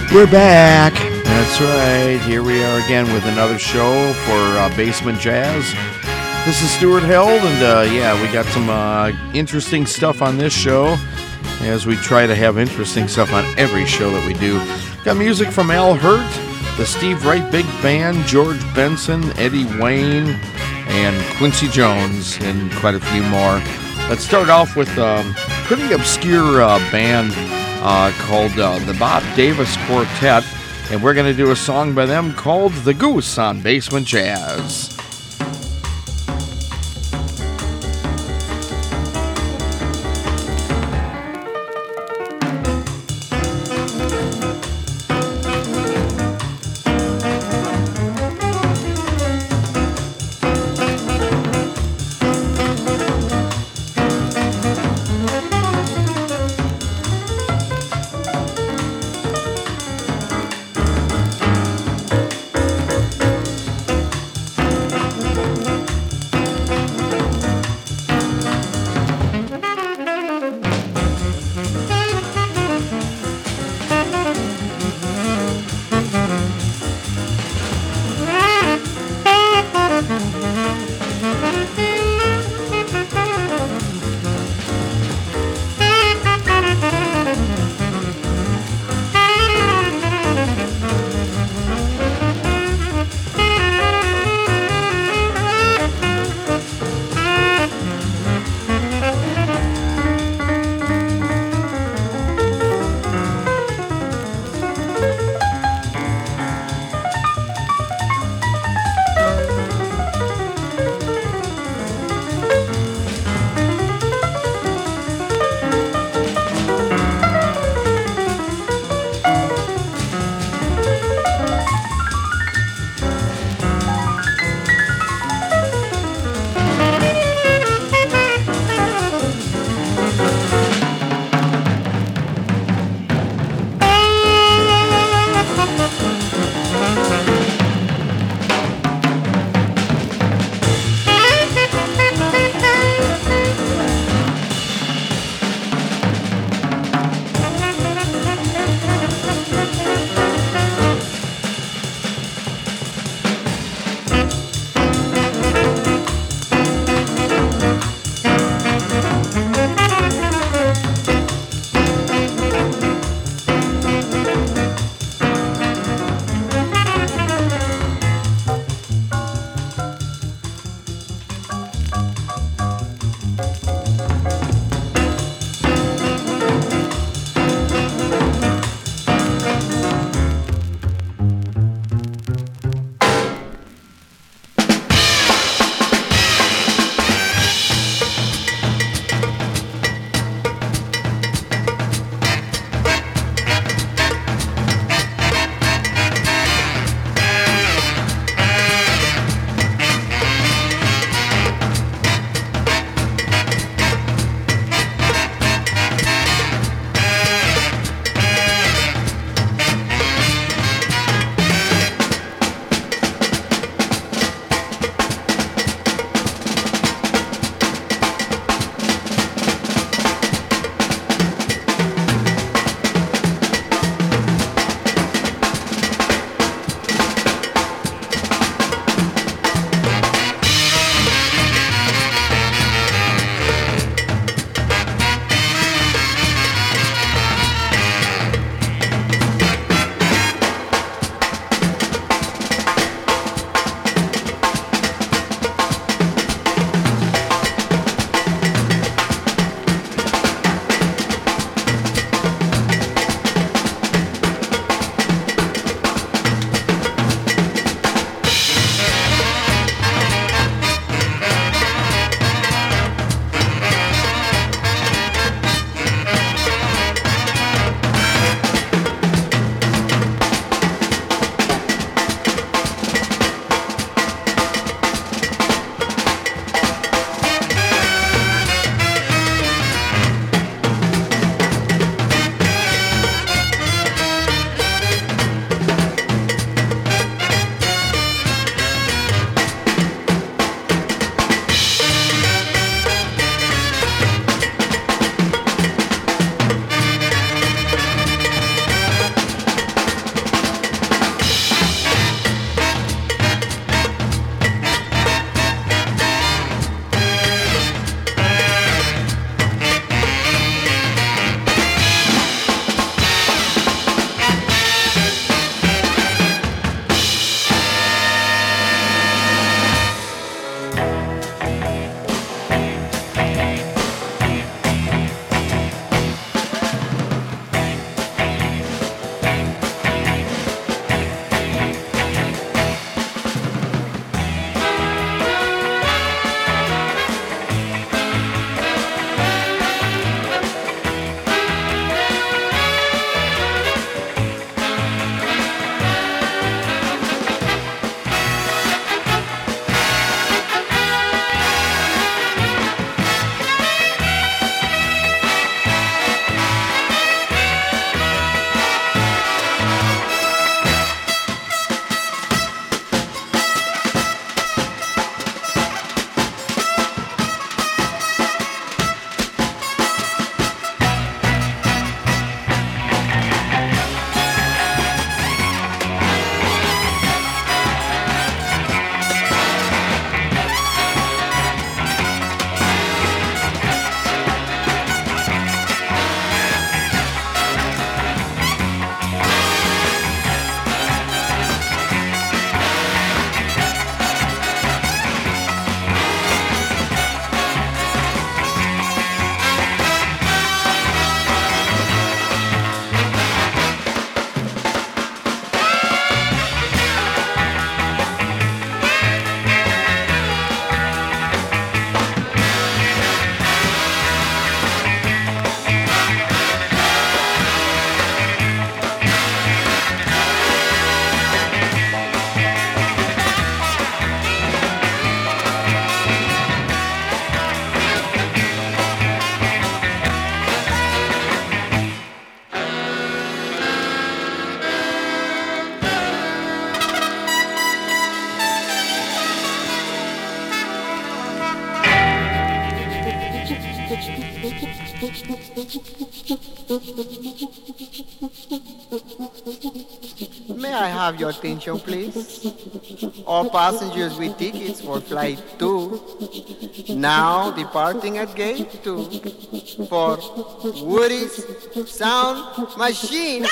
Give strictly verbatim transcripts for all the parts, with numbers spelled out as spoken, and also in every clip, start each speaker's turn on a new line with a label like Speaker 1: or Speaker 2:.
Speaker 1: We're back. That's right. Here we are again with another show for uh, Basement Jazz. This is Stuart Held, and uh, yeah, we got some uh, interesting stuff on this show, as we try to have interesting stuff on every show that we do. Got music from Al Hirt, the Steve Wright Big Band, George Benson, Eddie Wayne, and Quincy Jones, and quite a few more. Let's start off with a um, pretty obscure uh, band uh, called uh, the Bob Davis Quartet, and we're going to do a song by them called The Goose on Basement Jazz.
Speaker 2: May I have your attention, please? All passengers with tickets for flight two, now departing at gate two for Woody's Sound Machine.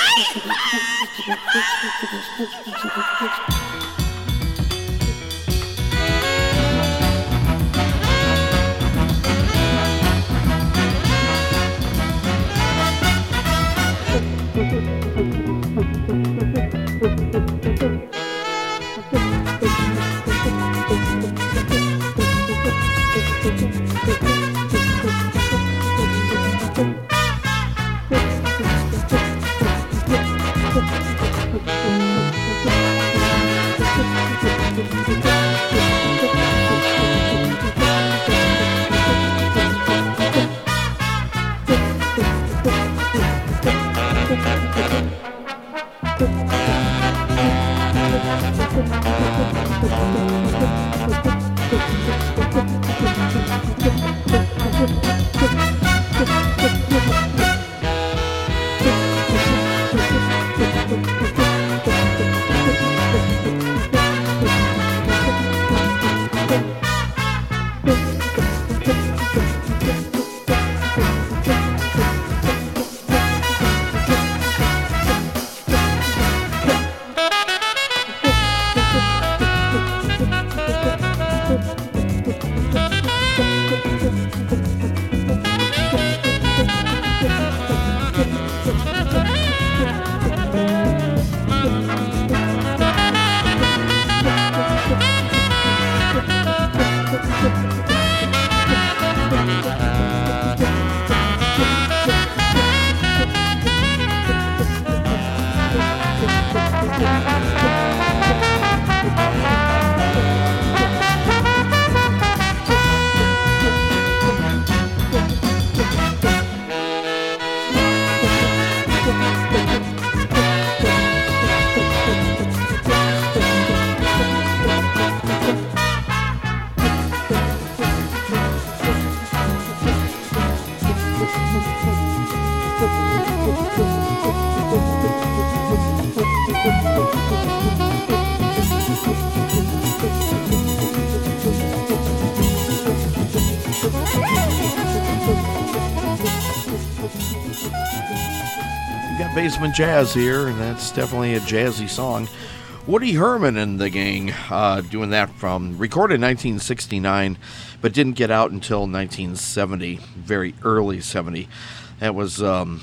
Speaker 1: Basement Jazz here, and that's definitely a jazzy song. Woody Herman and the gang uh, doing that from, recorded in nineteen sixty-nine, but didn't get out until nineteen seventy, very early seventy. That was, um,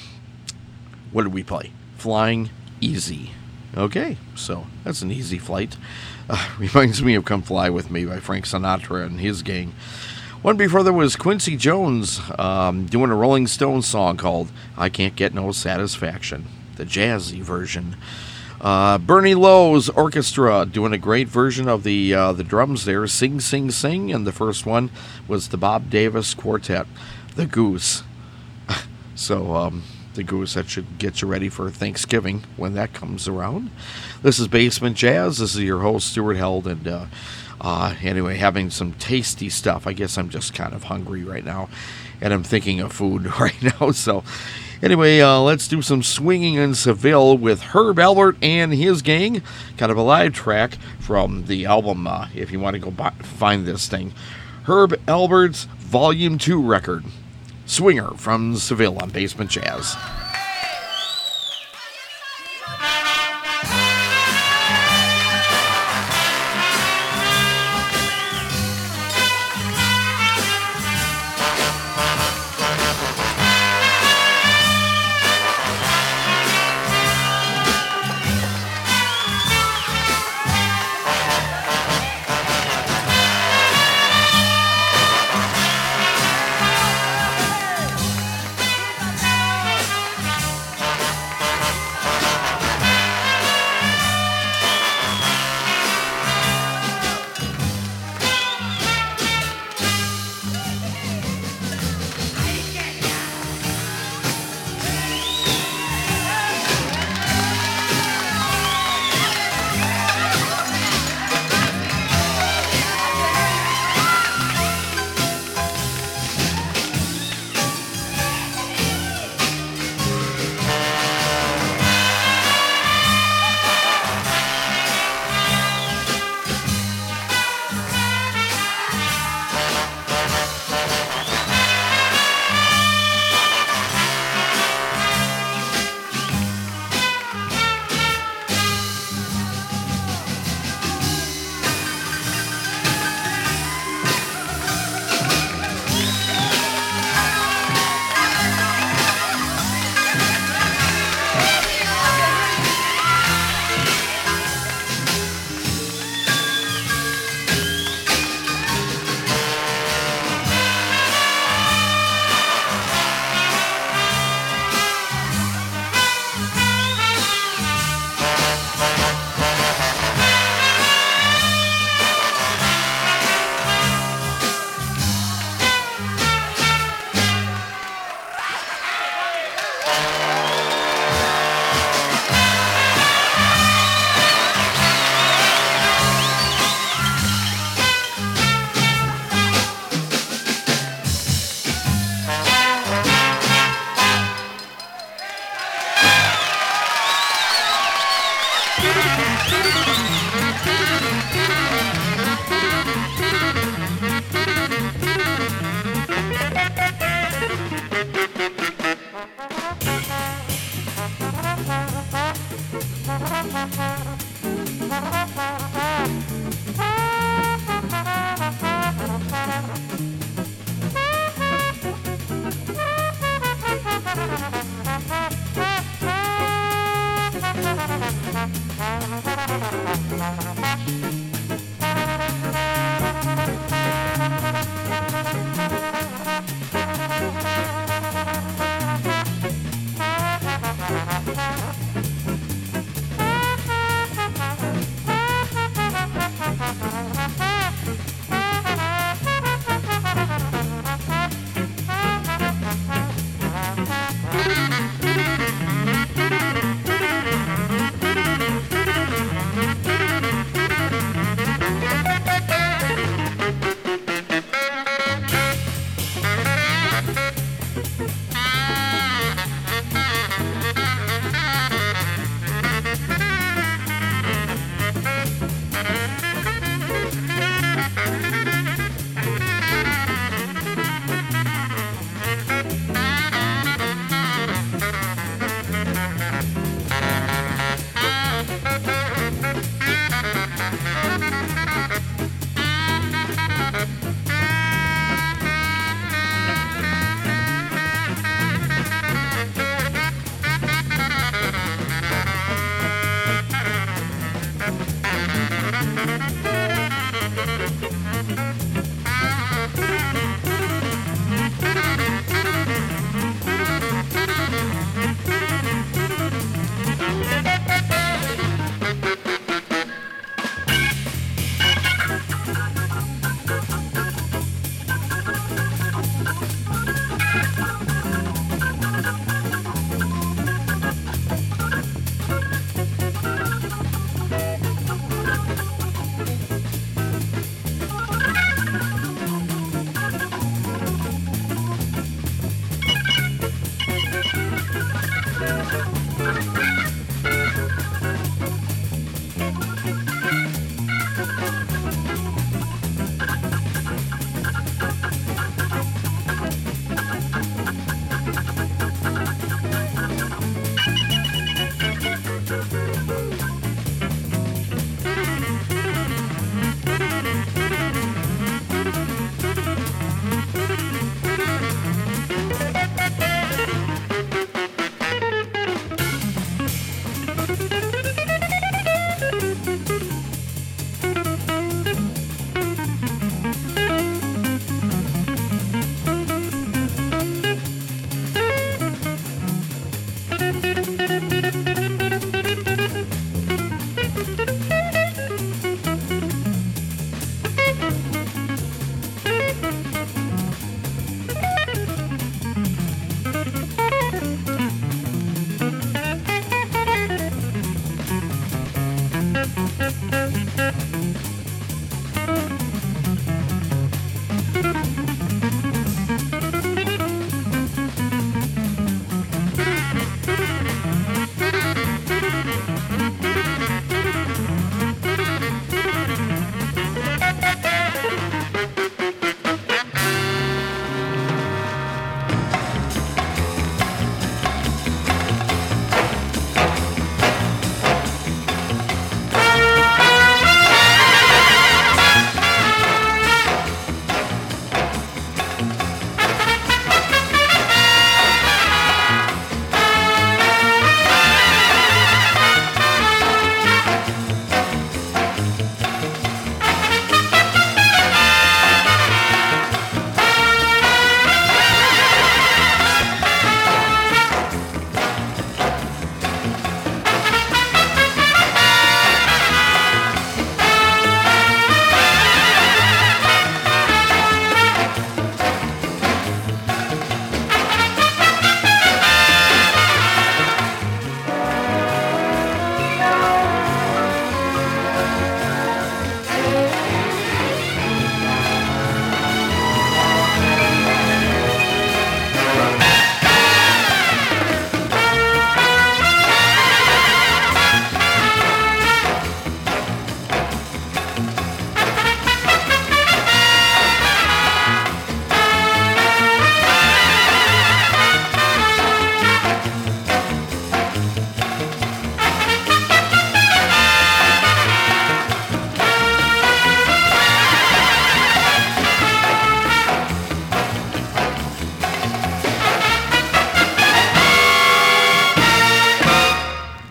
Speaker 1: what did we play? Flying Easy. Okay, so that's an easy flight. Uh, reminds me of Come Fly With Me by Frank Sinatra and his gang. One before there was Quincy Jones um, doing a Rolling Stones song called I Can't Get No Satisfaction, the jazzy version. Uh, Bernie Lowe's orchestra doing a great version of the uh, the drums there, Sing, Sing, Sing, and the first one was the Bob Davis Quartet, The Goose. So, um, The Goose, that should get you ready for Thanksgiving when that comes around. This is Basement Jazz. This is your host, Stuart Held, and uh, Uh, anyway, having some tasty stuff. I guess I'm just kind of hungry right now, and I'm thinking of food right now. So, anyway, uh, let's do some swinging in Seville with Herb Alpert and his gang. Kind of a live track from the album, uh, if you want to go buy, find this thing. Herb Alpert's Volume two record, Swinger from Seville on Basement Jazz.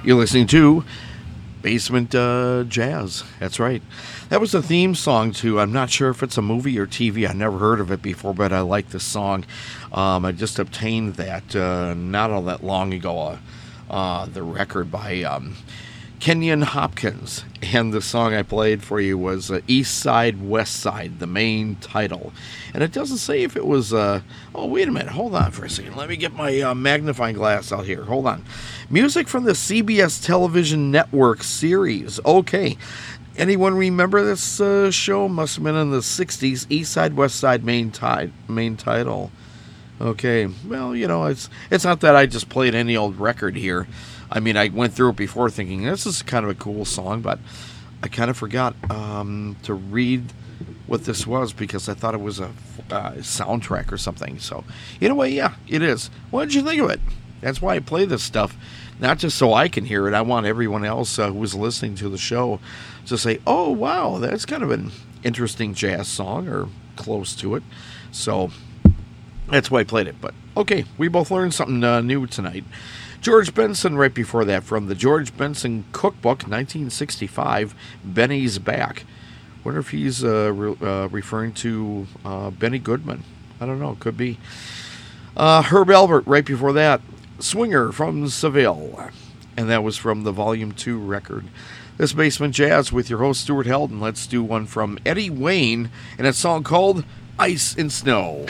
Speaker 1: You're listening to Basement uh, Jazz. That's right. That was the theme song to, I'm not sure if it's a movie or T V. I never heard of it before, but I like this song. Um, I just obtained that uh, not all that long ago. Uh, uh, the record by um, Kenyon Hopkins. And the song I played for you was uh, East Side, West Side, the main title. And it doesn't say if it was, uh, oh, wait a minute. Hold on for a second. Let me get my uh, magnifying glass out here. Hold on. Music from the C B S Television Network series. Okay. Anyone remember this uh, show? Must have been in the sixties. East Side, West Side, main, ti- main title. Okay. Well, you know, it's it's not that I just played any old record here. I mean, I went through it before thinking, this is kind of a cool song, but I kind of forgot um, to read what this was because I thought it was a uh, soundtrack or something. So, in a way, yeah, it is. What did you think of it? That's why I play this stuff. Not just so I can hear it. I want everyone else uh, who is listening to the show to say, oh, wow, that's kind of an interesting jazz song or close to it. So that's why I played it. But, okay, we both learned something uh, new tonight. George Benson, right before that, from the George Benson Cookbook, nineteen sixty-five, Benny's Back. Wonder if he's uh, re- uh, referring to uh, Benny Goodman. I don't know, could be. Uh, Herb Alpert, right before that, Swinger from Seville. And that was from the Volume two record. This Basement Jazz with your host, Stuart Held, and let's do one from Eddie Wayne and a song called Ice and Snow.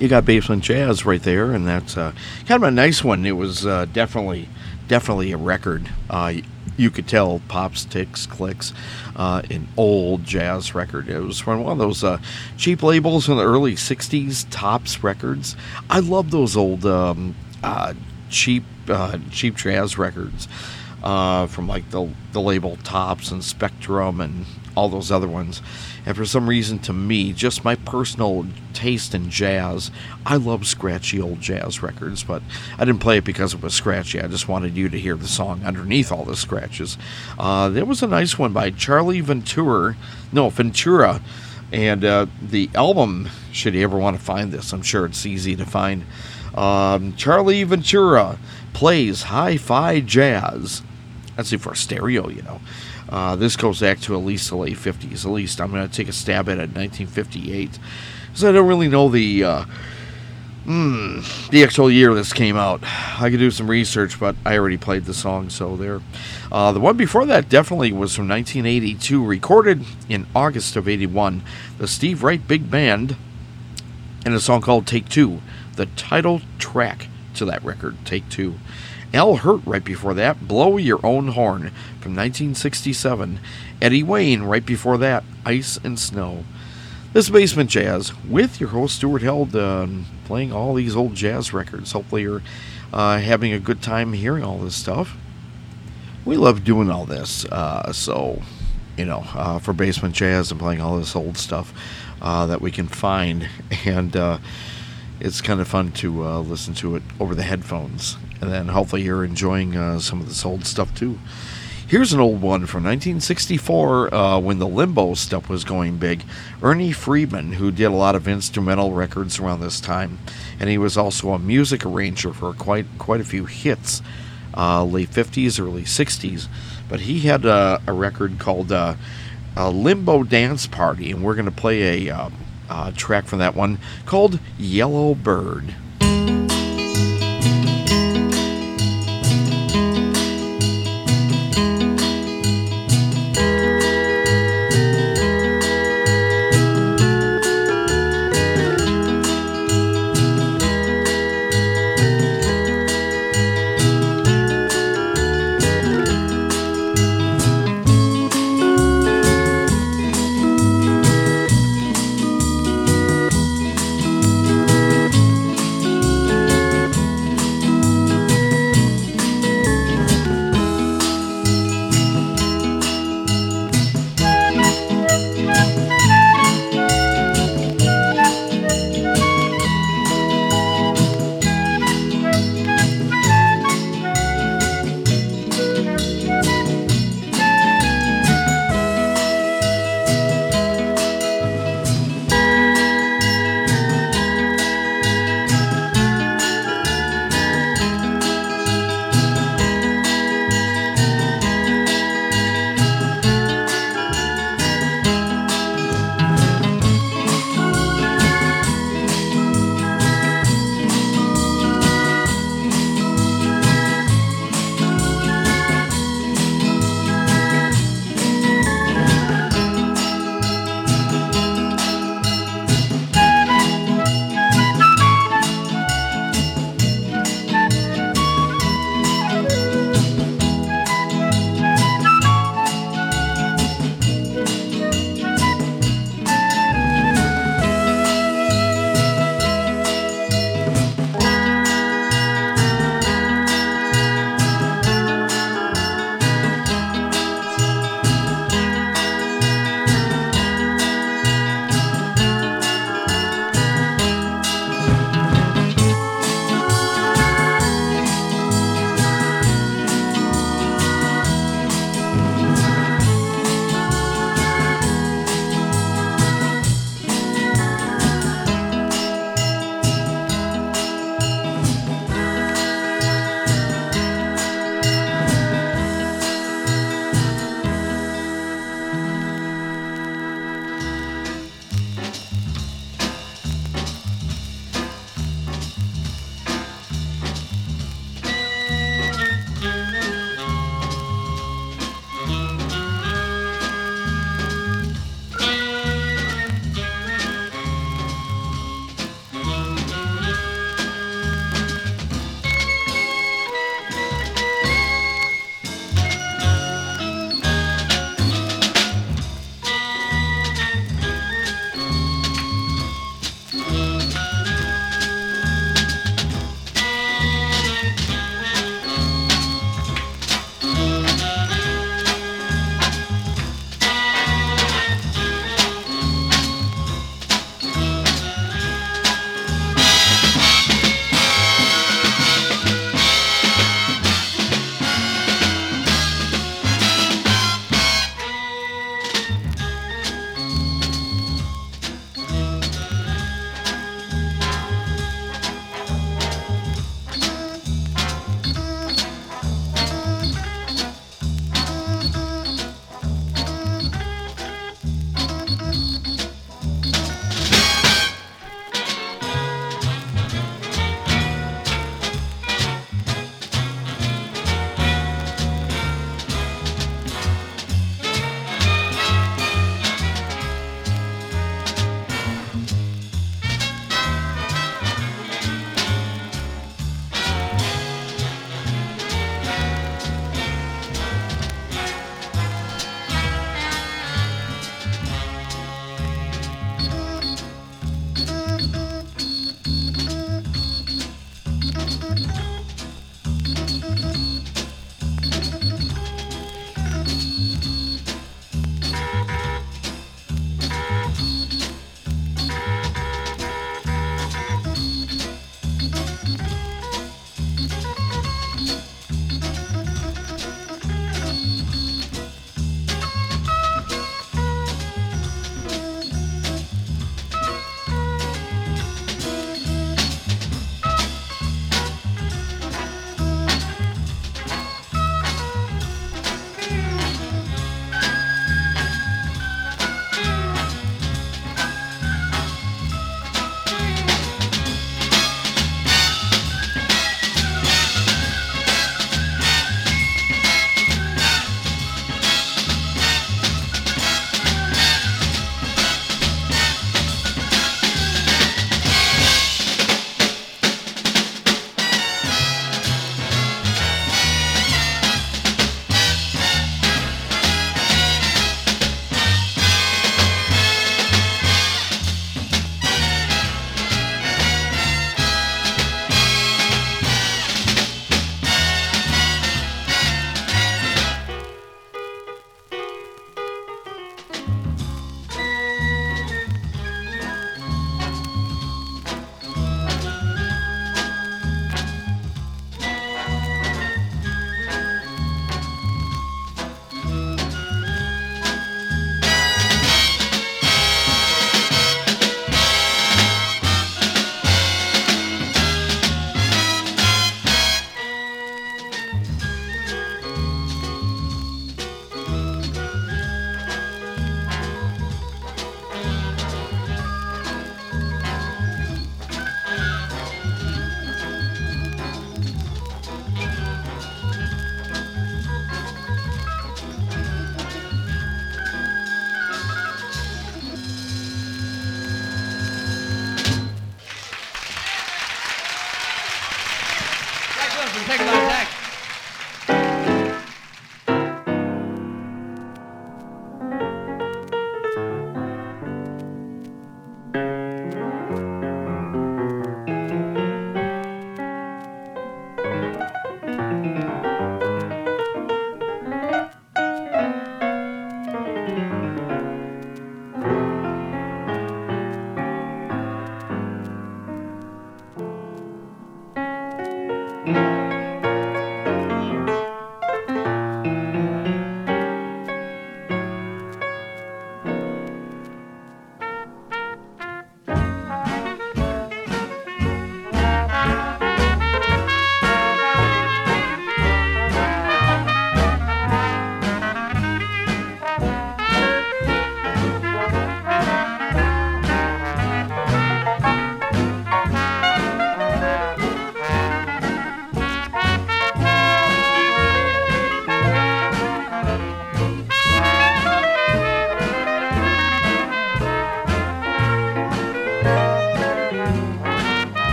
Speaker 1: You got Basement Jazz right there, and that's uh, kind of a nice one. It was uh, definitely, definitely a record. Uh, you could tell pops, ticks, clicks, uh, an old jazz record. It was from one of those uh, cheap labels in the early sixties, Tops Records. I love those old um, uh, cheap, uh, cheap jazz records uh, from like the the label Tops and Spectrum and all those other ones. And for some reason, to me, just my personal taste in jazz, I love scratchy old jazz records, but I didn't play it because it was scratchy. I just wanted you to hear the song underneath all the scratches. Uh, there was a nice one by Charlie Ventura, no, Ventura, and uh, the album, should you ever want to find this, I'm sure it's easy to find. Um, Charlie Ventura plays hi-fi jazz. That's it for stereo, you know. Uh, this goes back to at least the late fifties. At least I'm going to take a stab at it, nineteen fifty-eight. Because I don't really know the uh, mm, the actual year this came out. I could do some research, but I already played the song, so there. Uh, the one before that definitely was from nineteen eighty-two, recorded in August of eighty-one. The Steve Wright Big Band, and a song called Take Two, the title track to that record, Take Two. Al Hurt right before that, Blow Your Own Horn from nineteen sixty-seven. Eddie Wayne right before that, Ice and Snow. This is Basement Jazz with your host Stuart Held, uh, playing all these old jazz records. Hopefully you're uh, having a good time hearing all this stuff. We love doing all this, uh, so, you know, uh, for Basement Jazz and playing all this old stuff uh, that we can find. And uh, it's kind of fun to uh, listen to it over the headphones. And then hopefully you're enjoying uh, some of this old stuff too. Here's an old one from nineteen sixty-four uh, when the Limbo stuff was going big. Ernie Friedman, who did a lot of instrumental records around this time. And he was also a music arranger for quite quite a few hits, uh, late fifties, early sixties. But he had a, a record called uh, a Limbo Dance Party. And we're going to play a uh, uh, track from that one called Yellow Bird.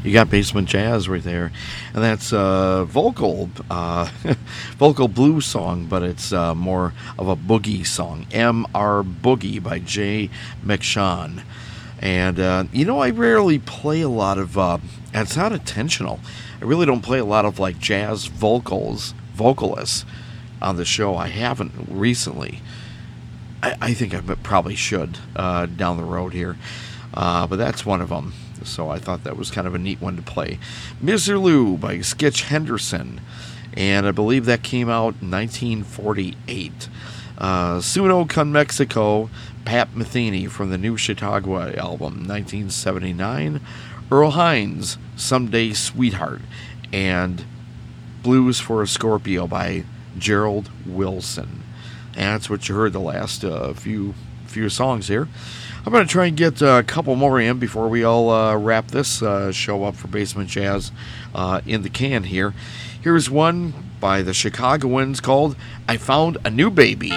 Speaker 1: You got Basement Jazz right there, and that's a vocal, uh, vocal blues song, but it's uh, more of a boogie song. M R Boogie by Jay McShawn. And, uh, you know, I rarely play a lot of, uh, and it's not intentional. I really don't play a lot of, like, jazz vocals, vocalists on the show. I haven't recently. I, I think I probably should uh, down the road here. Uh, but that's one of them. So I thought that was kind of a neat one to play. Mister Lou by Skitch Henderson. And I believe that came out in nineteen forty-eight. Uh, Suno Con Mexico, Pat Metheny from the new Chautauqua album, nineteen seventy-nine. Earl Hines, Someday Sweetheart. And Blues for a Scorpio by Gerald Wilson. And that's what you heard the last uh, few few songs here. I'm going to try and get a couple more in before we all uh, wrap this uh, show up for Basement Jazz uh, in the can here. Here's one by the Chicagoans called I Found a New Baby.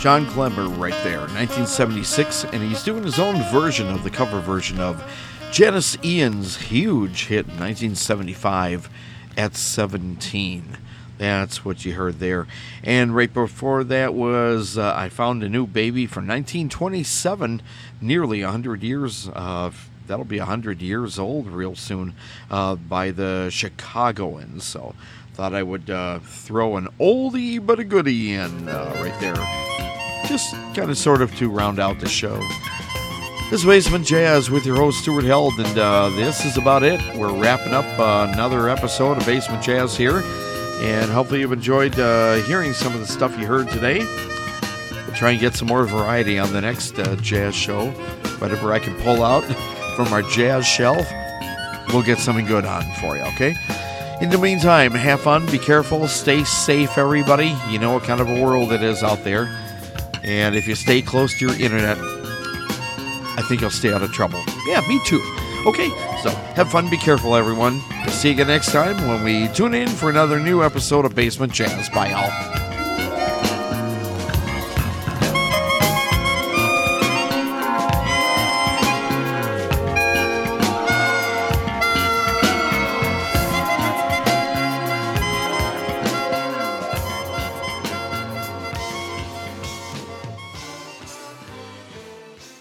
Speaker 1: John Clember right there, nineteen seventy-six, and he's doing his own version of the cover version of Janis Ian's huge hit in nineteen seventy-five, At seventeen. That's what you heard there. And right before that was uh, I Found a New Baby from nineteen twenty-seven, nearly one hundred years, uh, that'll be one hundred years old real soon, uh, by the Chicagoans. So thought I would uh, throw an oldie but a goodie in uh, right there. Just kind of sort of to round out the show. This is Basement Jazz with your host Stuart Held, and uh, this is about it. We're wrapping up uh, another episode of Basement Jazz here, and hopefully you've enjoyed uh, hearing some of the stuff you heard today. We'll try and get some more variety on the next uh, jazz show. Whatever I can pull out from our jazz shelf, we'll get something good on for you, okay? In the meantime, have fun, be careful, stay safe, everybody. You know what kind of a world it is out there. And if you stay close to your internet, I think you'll stay out of trouble. Yeah, me too. Okay, so have fun, be careful, everyone. We'll see you again next time when we tune in for another new episode of Basement Jazz. Bye, y'all.